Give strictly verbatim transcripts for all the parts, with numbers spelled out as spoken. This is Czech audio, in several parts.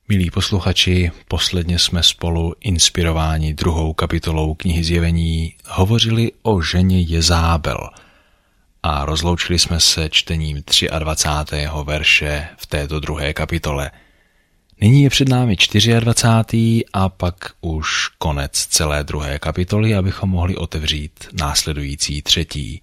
Milí posluchači, posledně jsme spolu inspirováni druhou kapitolou knihy Zjevení hovořili o ženě Jezábel a rozloučili jsme se čtením dvacátého třetího verše v této druhé kapitole. Nyní je před námi dvacátý čtvrtý a pak už konec celé druhé kapitoly, abychom mohli otevřít následující třetí.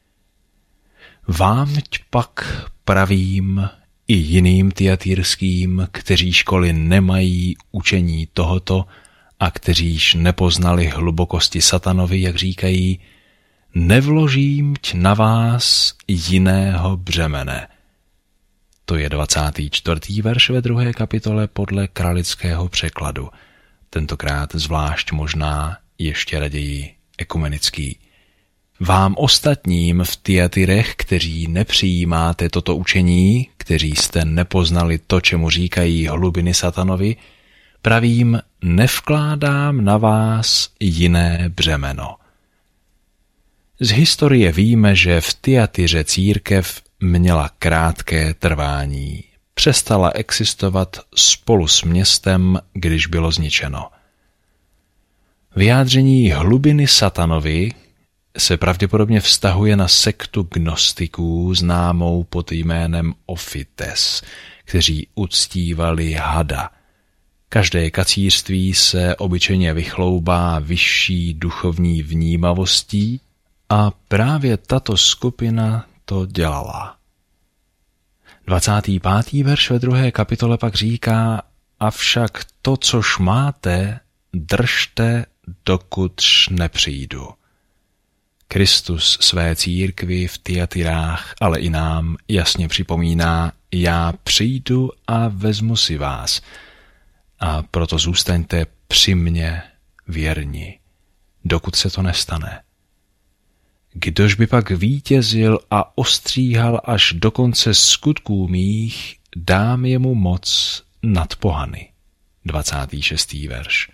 Vámť pak pravím i jiným tyatýrským, kteří školy nemají učení tohoto a kteříž nepoznali hlubokosti satanovi, jak říkají, nevložímť na vás jiného břemene. To je dvacátý čtvrtý verš ve druhé kapitole podle kralického překladu. Tentokrát zvlášť možná ještě raději ekumenický. Vám ostatním v Tyatyrech, kteří nepřijímáte toto učení, kteří jste nepoznali to, čemu říkají hlubiny satanovi, pravím, nevkládám na vás jiné břemeno. Z historie víme, že v Tyatyře církev měla krátké trvání. Přestala existovat spolu s městem, když bylo zničeno. Vyjádření hlubiny satanovi se pravděpodobně vztahuje na sektu gnostiků známou pod jménem Ophites, kteří uctívali hada. Každé kacířství se obyčejně vychloubá vyšší duchovní vnímavostí a právě tato skupina to dělala. dvacátý pátý verš ve druhé kapitole pak říká, avšak to, což máte, držte, dokud nepřijdu. Kristus své církvi v Tyatyrách, ale i nám jasně připomíná, já přijdu a vezmu si vás. A proto zůstaňte při mně věrni, dokud se to nestane. Kdož by pak vítězil a ostříhal až do konce skutků mých, dám jemu moc nad pohany. dvacátý šestý verš.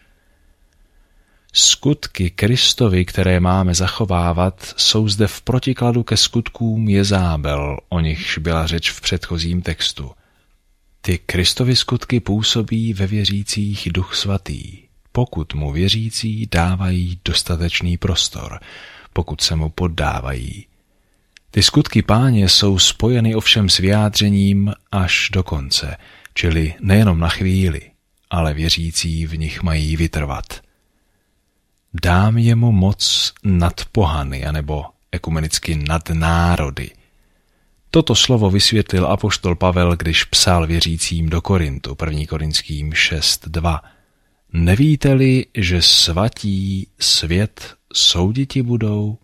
Skutky Kristovi, které máme zachovávat, jsou zde v protikladu ke skutkům Jezábel, o nichž byla řeč v předchozím textu. Ty Kristovy skutky působí ve věřících Duch Svatý, pokud mu věřící dávají dostatečný prostor, pokud se mu poddávají. Ty skutky Páně jsou spojeny ovšem s vyjádřením až do konce, čili nejenom na chvíli, ale věřící v nich mají vytrvat. Dám jemu moc nad pohany, anebo ekumenicky nad národy. Toto slovo vysvětlil apoštol Pavel, když psal věřícím do Korintu, první Korinským šest dva. Nevíte-li, že svatí svět souditi budou?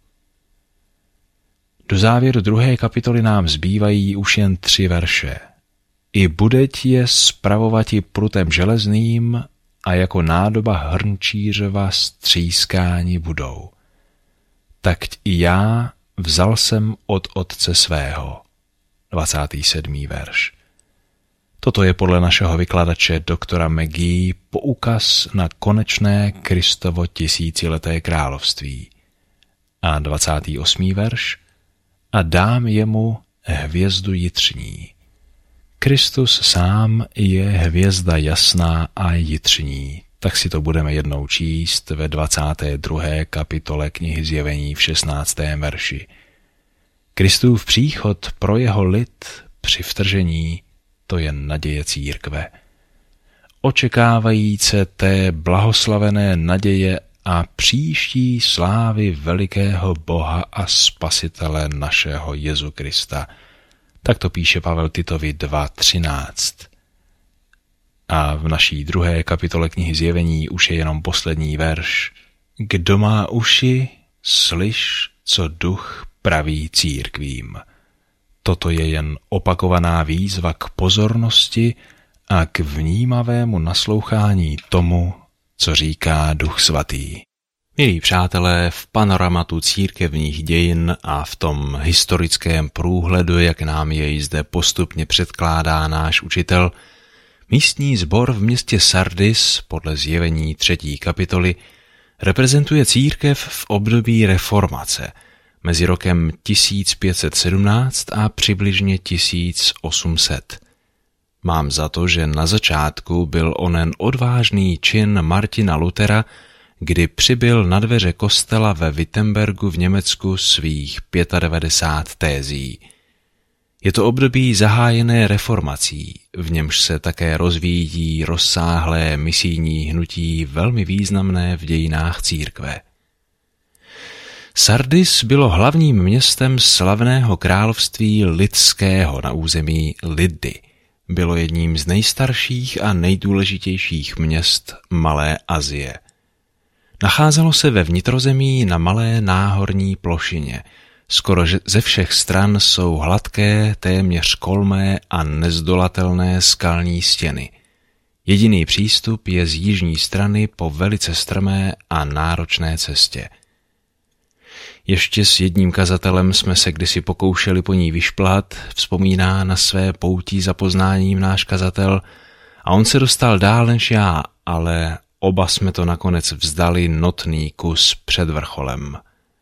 Do závěru druhé kapitoly nám zbývají už jen tři verše. I budeť je spravovati prutem železným a jako nádoba hrnčířova střískáni budou. Tak i já vzal jsem od otce svého. dvacátý sedmý verš. Toto je podle našeho vykladače doktora McGee poukaz na konečné Kristovo tisícileté království. A dvacátý osmý verš. A dám jemu hvězdu jitřní. Kristus sám je hvězda jasná a jitřní, tak si to budeme jednou číst ve dvacáté druhé kapitole knihy Zjevení v šestnáctém verši. Kristův příchod pro jeho lid při vtržení, to je naděje církve. Očekávajíce té blahoslavené naděje a příští slávy velikého Boha a Spasitele našeho Jezu Krista. Tak to píše Pavel Titovi dva třináct. A v naší druhé kapitole knihy Zjevení už je jenom poslední verš. Kdo má uši, slyš, co duch praví církvím. Toto je jen opakovaná výzva k pozornosti a k vnímavému naslouchání tomu, co říká Duch Svatý. Milí přátelé, v panoramatu církevních dějin a v tom historickém průhledu, jak nám jej zde postupně předkládá náš učitel, místní sbor v městě Sardis podle Zjevení třetí kapitoly reprezentuje církev v období reformace mezi rokem tisíc pět set sedmnáct a přibližně tisíc osm set. Mám za to, že na začátku byl onen odvážný čin Martina Luthera, kdy přibyl na dveře kostela ve Wittenbergu v Německu svých devadesát pět tézí. Je to období zahájené reformací, v němž se také rozvíjí rozsáhlé misijní hnutí velmi významné v dějinách církve. Sardis bylo hlavním městem slavného království Lydského na území Lydy. Bylo jedním z nejstarších a nejdůležitějších měst Malé Asie. Nacházelo se ve vnitrozemí na malé náhorní plošině. Skoro ze všech stran jsou hladké, téměř kolmé a nezdolatelné skalní stěny. Jediný přístup je z jižní strany po velice strmé a náročné cestě. Ještě s jedním kazatelem jsme se kdysi pokoušeli po ní vyšplhat, vzpomíná na své poutí za poznáním náš kazatel, a on se dostal dál než já, ale oba jsme to nakonec vzdali notný kus před vrcholem.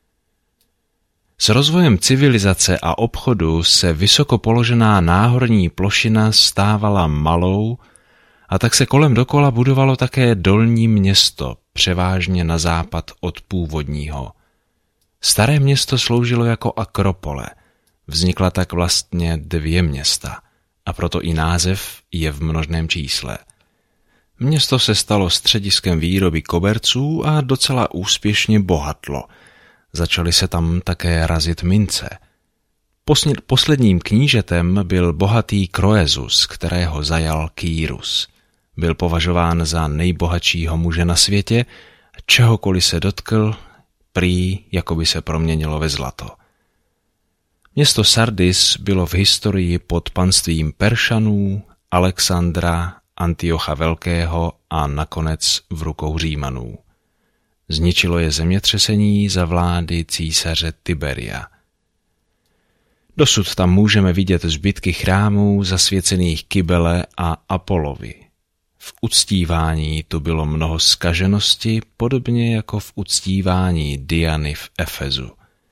S rozvojem civilizace a obchodu se vysoko položená náhorní plošina stávala malou a tak se kolem dokola budovalo také dolní město, převážně na západ od původního. Staré město sloužilo jako akropole, vznikla tak vlastně dvě města a proto i název je v množném čísle. Město se stalo střediskem výroby koberců a docela úspěšně bohatlo. Začaly se tam také razit mince. Posledním knížetem byl bohatý Kroesus, kterého zajal Kýrus. Byl považován za nejbohatšího muže na světě, čehokoliv se dotkl, prý jako by se proměnilo ve zlato. Město Sardis bylo v historii pod panstvím Peršanů, Alexandra, Antiocha Velkého a nakonec v rukou Římanů. Zničilo je zemětřesení za vlády císaře Tiberia. Dosud tam můžeme vidět zbytky chrámů zasvěcených Kybele a Apolovi. V uctívání tu bylo mnoho zkaženosti, podobně jako v uctívání Diany v Efezu.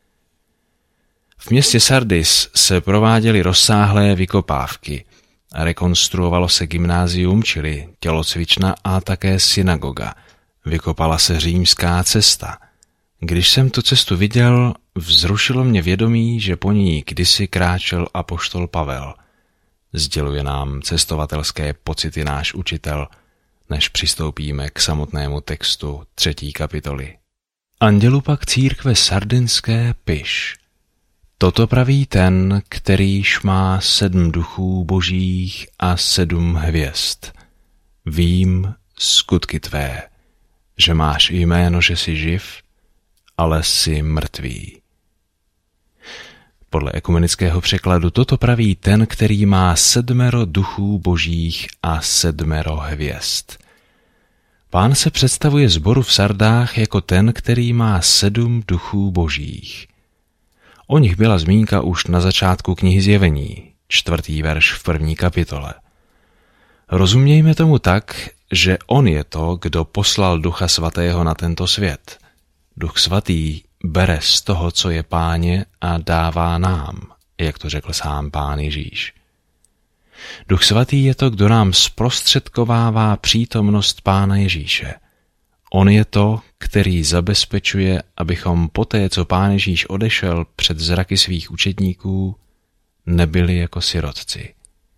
V městě Sardis se prováděly rozsáhlé vykopávky. Rekonstruovalo se gymnázium, čili tělocvična, a také synagoga. Vykopala se římská cesta. Když jsem tu cestu viděl, vzrušilo mě vědomí, že po ní kdysi kráčel apoštol Pavel. Sděluje nám cestovatelské pocity náš učitel, než přistoupíme k samotnému textu třetí kapitoly. Andělu pak církve sardinské piš. Toto praví ten, kterýž má sedm duchů božích a sedm hvězd. Vím skutky tvé, že máš jméno, že jsi živ, ale jsi mrtvý. Podle ekumenického překladu toto praví ten, který má sedmero duchů božích a sedmero hvězd. Pán se představuje sboru v Sardách jako ten, který má sedm duchů božích. O nich byla zmínka už na začátku knihy Zjevení, čtvrtý verš v první kapitole. Rozumějme tomu tak, že on je to, kdo poslal Ducha Svatého na tento svět. Duch Svatý bere z toho, co je Páně, a dává nám, jak to řekl sám Pán Ježíš. Duch Svatý je to, kdo nám zprostředkovává přítomnost Pána Ježíše. On je to, který zabezpečuje, abychom poté, co Pán Ježíš odešel před zraky svých učedníků, nebyli jako sirotci.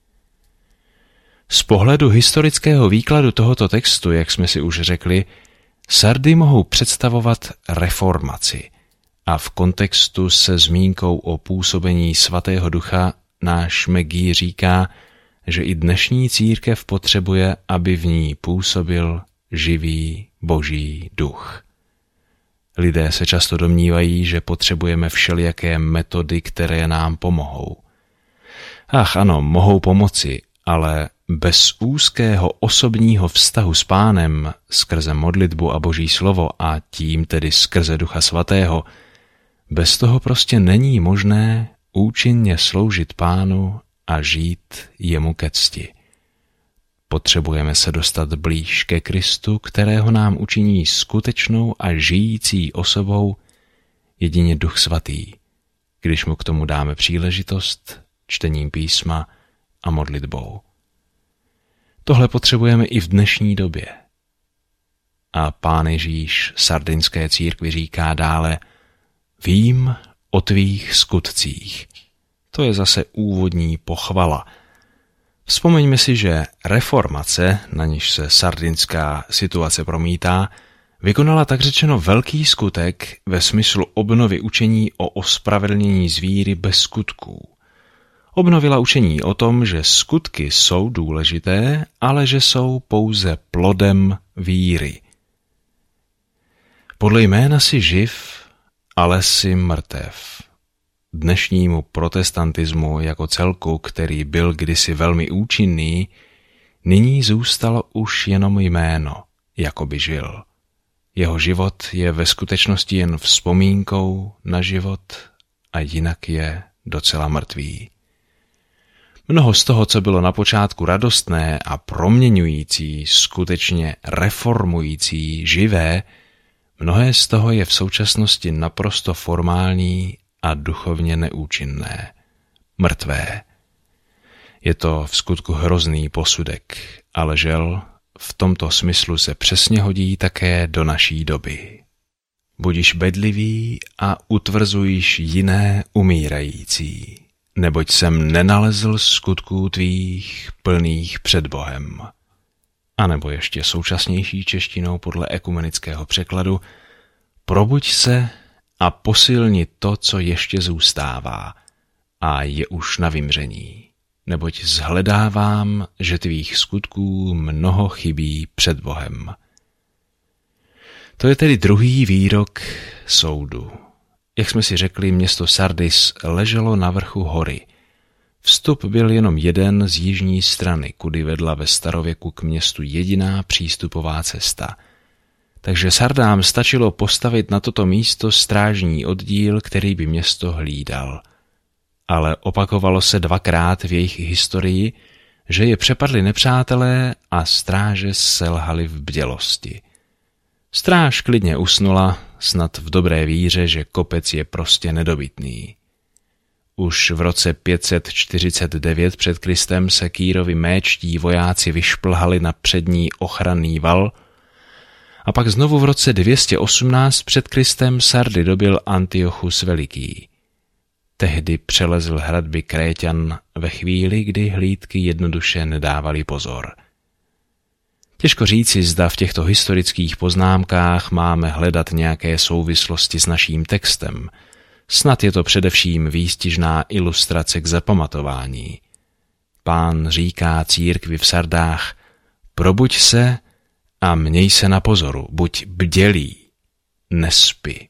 Z pohledu historického výkladu tohoto textu, jak jsme si už řekli, Sardy mohou představovat reformaci a v kontextu se zmínkou o působení Svatého Ducha náš Megí říká, že i dnešní církev potřebuje, aby v ní působil živý Boží duch. Lidé se často domnívají, že potřebujeme všelijaké metody, které nám pomohou. Ach ano, mohou pomoci, ale bez úzkého osobního vztahu s Pánem skrze modlitbu a Boží slovo a tím tedy skrze Ducha Svatého, bez toho prostě není možné účinně sloužit Pánu a žít jemu ke cti. Potřebujeme se dostat blíž ke Kristu, kterého nám učiní skutečnou a žijící osobou jedině Duch Svatý, když mu k tomu dáme příležitost čtením písma a modlitbou. Tohle potřebujeme i v dnešní době. A Pán Ježíš sardinské církvi říká dále: vím o tvých skutcích. To je zase úvodní pochvala. Vzpomeňme si, že reformace, na níž se sardinská situace promítá, vykonala tak řečeno velký skutek ve smyslu obnovy učení o ospravedlnění z víry bez skutků. Obnovila učení o tom, že skutky jsou důležité, ale že jsou pouze plodem víry. Podle jména si živ, ale si mrtev. Dnešnímu protestantismu jako celku, který byl kdysi velmi účinný, nyní zůstalo už jenom jméno, jako by žil. Jeho život je ve skutečnosti jen vzpomínkou na život a jinak je docela mrtvý. Mnoho z toho, co bylo na počátku radostné a proměňující, skutečně reformující, živé, mnohé z toho je v současnosti naprosto formální a duchovně neúčinné, mrtvé. Je to v skutku hrozný posudek, ale žel, v tomto smyslu se přesně hodí také do naší doby. Budiš bedlivý a utvrzujíš jiné umírající, neboť jsem nenalezl skutků tvých plných před Bohem. A nebo ještě současnější češtinou podle ekumenického překladu: probuď se a posilni to, co ještě zůstává a je už na vymření, neboť zhledávám, že tvých skutků mnoho chybí před Bohem. To je tedy druhý výrok soudu. Jak jsme si řekli, město Sardis leželo na vrchu hory. Vstup byl jenom jeden z jižní strany, kudy vedla ve starověku k městu jediná přístupová cesta. Takže Sardám stačilo postavit na toto místo strážní oddíl, který by město hlídal. Ale opakovalo se dvakrát v jejich historii, že je přepadli nepřátelé a stráže selhali v bdělosti. Stráž klidně usnula, snad v dobré víře, že kopec je prostě nedobytný. Už v roce pět set čtyřicet devět před Kristem se Kýrovi méčtí vojáci vyšplhali na přední ochranný val a pak znovu v roce dvě stě osmnáct před Kristem Sardy dobyl Antiochus Veliký. Tehdy přelezl hradby Kréťan ve chvíli, kdy hlídky jednoduše nedávali pozor. Těžko říci, zda v těchto historických poznámkách máme hledat nějaké souvislosti s naším textem. Snad je to především výstižná ilustrace k zapamatování. Pán říká církvi v Sardách: probuď se a měj se na pozoru, buď bdělý, nespi.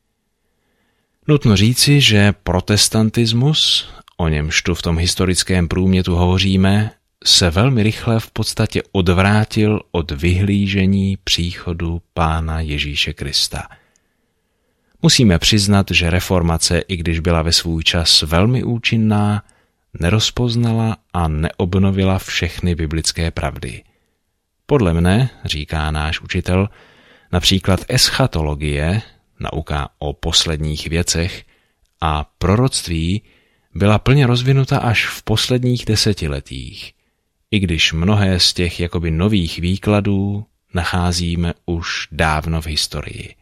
Nutno říci, že protestantismus, o němž tu v tom historickém průmětu hovoříme, se velmi rychle v podstatě odvrátil od vyhlížení příchodu Pána Ježíše Krista. Musíme přiznat, že reformace, i když byla ve svůj čas velmi účinná, nerozpoznala a neobnovila všechny biblické pravdy. Podle mne, říká náš učitel, například eschatologie, nauka o posledních věcech, a proroctví byla plně rozvinuta až v posledních desetiletích, i když mnohé z těch jakoby nových výkladů nacházíme už dávno v historii.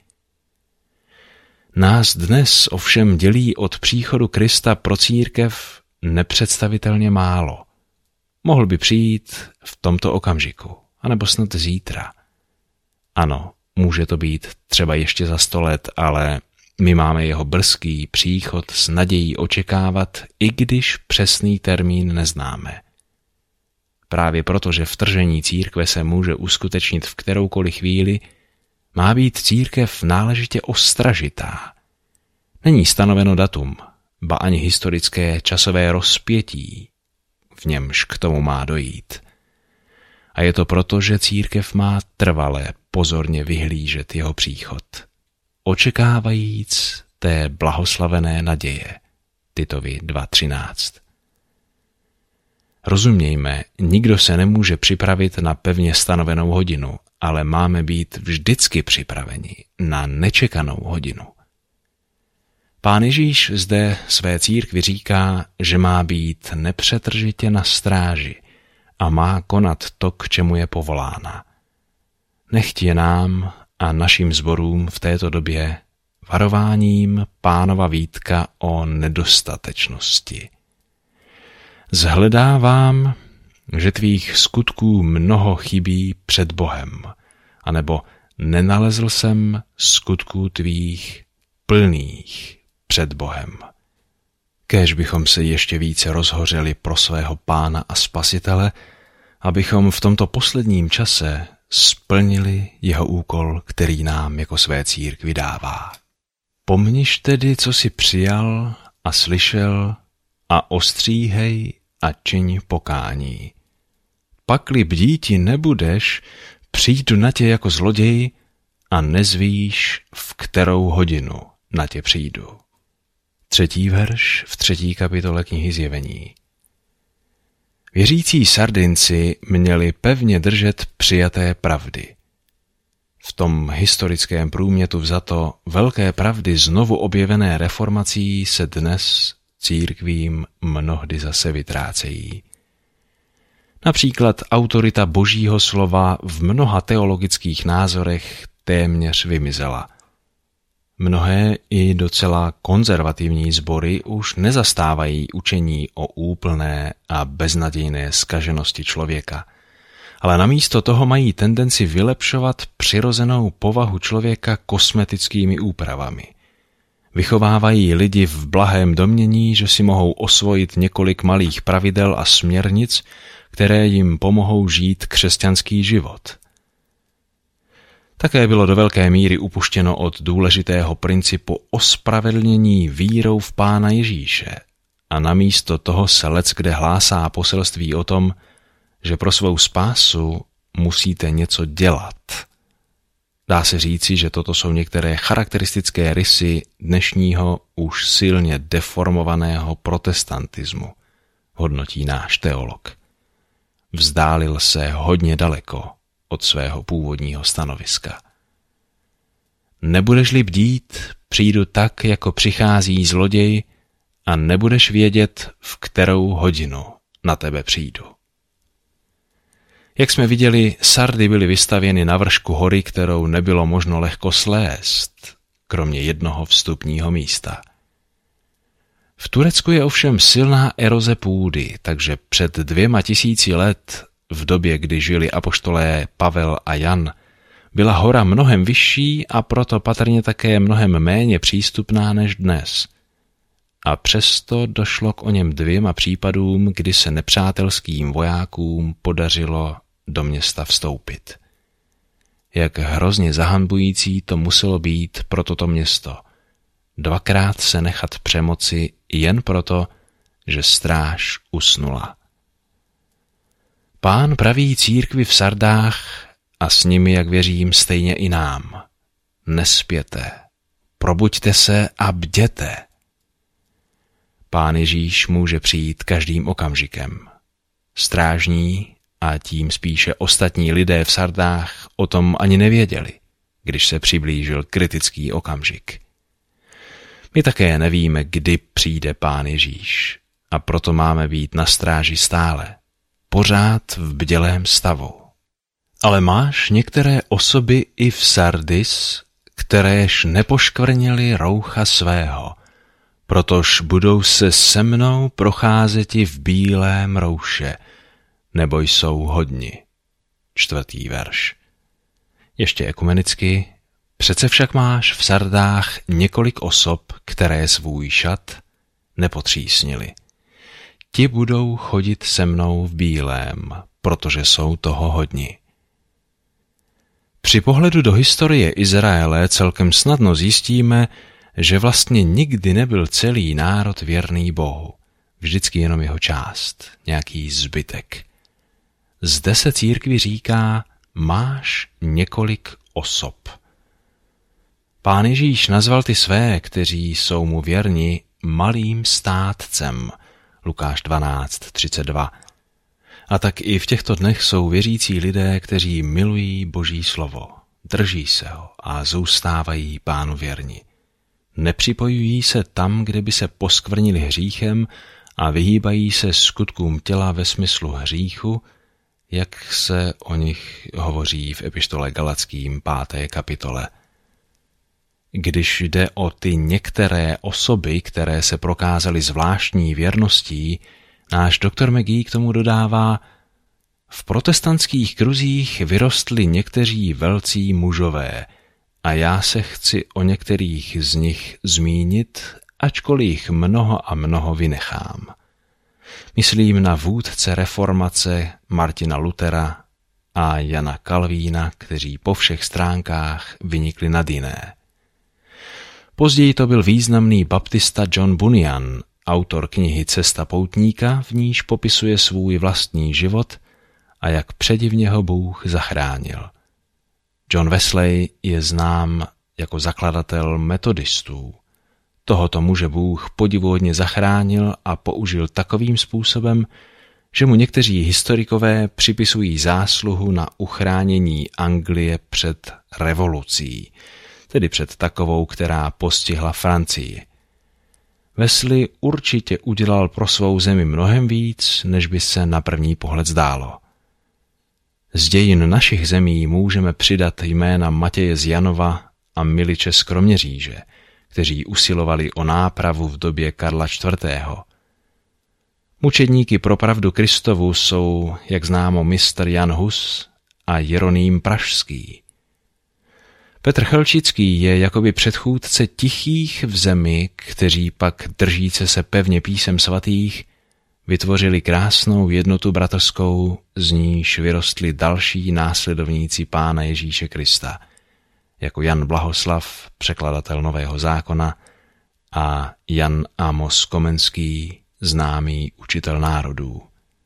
Nás dnes ovšem dělí od příchodu Krista pro církev nepředstavitelně málo. Mohl by přijít v tomto okamžiku, anebo snad zítra. Ano, může to být třeba ještě za sto let, ale my máme jeho brzký příchod s nadějí očekávat, i když přesný termín neznáme. Právě proto, že vtržení církve se může uskutečnit v kteroukoliv chvíli, má být církev náležitě ostražitá. Není stanoveno datum, ba ani historické časové rozpětí, v němž k tomu má dojít. A je to proto, že církev má trvale pozorně vyhlížet jeho příchod, očekávajíc té blahoslavené naděje. Titovi dva třináct. Rozumějme, nikdo se nemůže připravit na pevně stanovenou hodinu, ale máme být vždycky připraveni na nečekanou hodinu. Pán Ježíš zde své církvi říká, že má být nepřetržitě na stráži a má konat to, k čemu je povolána. Nechť je nám a našim sborům v této době varováním Pánova výtka o nedostatečnosti. Zhledávám, že tvých skutků mnoho chybí před Bohem, anebo nenalezl jsem skutků tvých plných před Bohem. Kéž bychom se ještě více rozhořeli pro svého Pána a Spasitele, abychom v tomto posledním čase splnili jeho úkol, který nám jako své církvi dává. Pomniš tedy, co jsi přijal a slyšel, a ostříhej a čiň pokání. Pakli bdíti nebudeš, přijdu na tě jako zloděj a nezvíš, v kterou hodinu na tě přijdu. Třetí verš v třetí kapitole knihy Zjevení. Věřící Sardinci měli pevně držet přijaté pravdy. V tom historickém průmětu vzato velké pravdy znovu objevené reformací se dnes církvím mnohdy zase vytrácejí. Například autorita Božího slova v mnoha teologických názorech téměř vymizela. Mnohé i docela konzervativní sbory už nezastávají učení o úplné a beznadějné zkaženosti člověka, ale namísto toho mají tendenci vylepšovat přirozenou povahu člověka kosmetickými úpravami. Vychovávají lidi v blahém domnění, že si mohou osvojit několik malých pravidel a směrnic, které jim pomohou žít křesťanský život. Také bylo do velké míry upuštěno od důležitého principu ospravedlnění vírou v Pána Ježíše a namísto toho se leckde hlásá poselství o tom, že pro svou spásu musíte něco dělat. Dá se říci, že toto jsou některé charakteristické rysy dnešního už silně deformovaného protestantismu, hodnotí náš teolog. Vzdálil se hodně daleko od svého původního stanoviska. Nebudeš-li bdít, přijdu tak, jako přichází zloděj a nebudeš vědět, v kterou hodinu na tebe přijdu. Jak jsme viděli, Sardy byly vystavěny na vršku hory, kterou nebylo možno lehko slézt, kromě jednoho vstupního místa. V Turecku je ovšem silná eroze půdy, takže před dvěma tisíci let, v době, kdy žili apoštolé Pavel a Jan, byla hora mnohem vyšší a proto patrně také mnohem méně přístupná než dnes. A přesto došlo k oněm dvěma případům, kdy se nepřátelským vojákům podařilo do města vstoupit. Jak hrozně zahanbující to muselo být pro toto město. Dvakrát se nechat přemoci jen proto, že stráž usnula. Pán praví církvi v Sardách a s nimi, jak věřím, stejně i nám. Nespěte, probuďte se a bděte. Pán Ježíš může přijít každým okamžikem. Strážní a tím spíše ostatní lidé v Sardách o tom ani nevěděli, když se přiblížil kritický okamžik. My také nevíme, kdy přijde Pán Ježíš, a proto máme být na stráži stále, pořád v bdělém stavu. Ale máš některé osoby i v Sardis, kteréž nepoškvrnili roucha svého, protož budou se se mnou procházeti v bílém rouše, nebo jsou hodni. Čtvrtý verš. Ještě ekumenicky. Přece však máš v Sardách několik osob, které svůj šat nepotřísnili. Ti budou chodit se mnou v bílém, protože jsou toho hodni. Při pohledu do historie Izraele celkem snadno zjistíme, že vlastně nikdy nebyl celý národ věrný Bohu. Vždycky jenom jeho část, nějaký zbytek. Zde se církvi říká, máš několik osob. Pán Ježíš nazval ty své, kteří jsou mu věrni, malým státcem. Lukáš dvanáct třicet dva. A tak i v těchto dnech jsou věřící lidé, kteří milují Boží slovo, drží se ho a zůstávají Pánu věrni. Nepřipojují se tam, kde by se poskvrnili hříchem a vyhýbají se skutkům těla ve smyslu hříchu, jak se o nich hovoří v epištole Galatským páté kapitole. Když jde o ty některé osoby, které se prokázaly zvláštní věrností, náš doktor McGee k tomu dodává: v protestantských kruzích vyrostli někteří velcí mužové a já se chci o některých z nich zmínit, ačkoliv jich mnoho a mnoho vynechám. Myslím na vůdce reformace Martina Luthera a Jana Kalvína, kteří po všech stránkách vynikli nad jiné. Později to byl významný baptista John Bunyan, autor knihy Cesta poutníka, v níž popisuje svůj vlastní život a jak předivně ho Bůh zachránil. John Wesley je znám jako zakladatel metodistů. Tohoto muže Bůh podivuhodně zachránil a použil takovým způsobem, že mu někteří historikové připisují zásluhu na uchránění Anglie před revolucí, tedy před takovou, která postihla Francii. Wesley určitě udělal pro svou zemi mnohem víc, než by se na první pohled zdálo. Z dějin našich zemí můžeme přidat jména Matěje z Janova a Miliče z Kroměříže, kteří usilovali o nápravu v době Karla čtvrtého. Mučedníky pro pravdu Kristovu jsou, jak známo, mistr Jan Hus a Jeroným Pražský. Petr Chelčický je jakoby předchůdce tichých v zemi, kteří pak, držíce se pevně písem svatých, vytvořili krásnou jednotu bratrskou, z níž vyrostli další následovníci Pána Ježíše Krista, jako Jan Blahoslav, překladatel Nového zákona, a Jan Amos Komenský, známý učitel národů.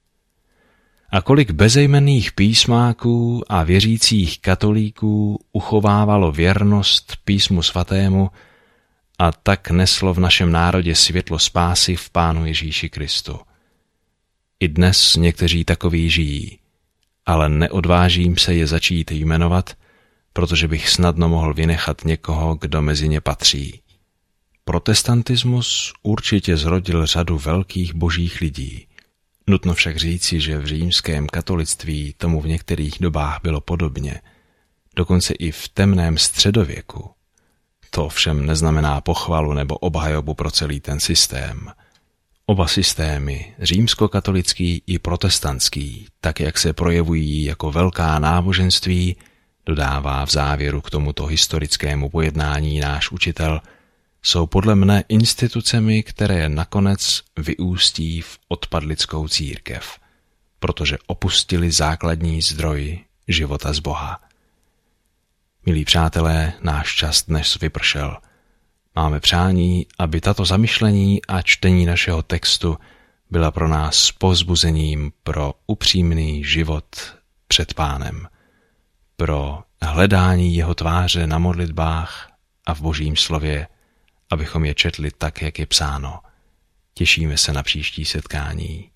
A kolik bezejmenných písmáků a věřících katolíků uchovávalo věrnost písmu svatému a tak neslo v našem národě světlo spásy v Pánu Ježíši Kristu. I dnes někteří takoví žijí, ale neodvážím se je začít jmenovat, protože bych snadno mohl vynechat někoho, kdo mezi ně patří. Protestantismus určitě zrodil řadu velkých božích lidí. Nutno však říci, že v římském katolictví tomu v některých dobách bylo podobně, dokonce i v temném středověku. To všem neznamená pochvalu nebo obhajobu pro celý ten systém. Oba systémy, římskokatolický i protestantský, tak jak se projevují jako velká náboženství, dodává v závěru k tomuto historickému pojednání náš učitel, jsou podle mne institucemi, které nakonec vyústí v odpadlickou církev, protože opustili základní zdroj života z Boha. Milí přátelé, náš čas dnes vypršel. Máme přání, aby tato zamyšlení a čtení našeho textu byla pro nás povzbuzením pro upřímný život před Pánem, pro hledání jeho tváře na modlitbách a v Božím slově, abychom je četli tak, jak je psáno. Těšíme se na příští setkání.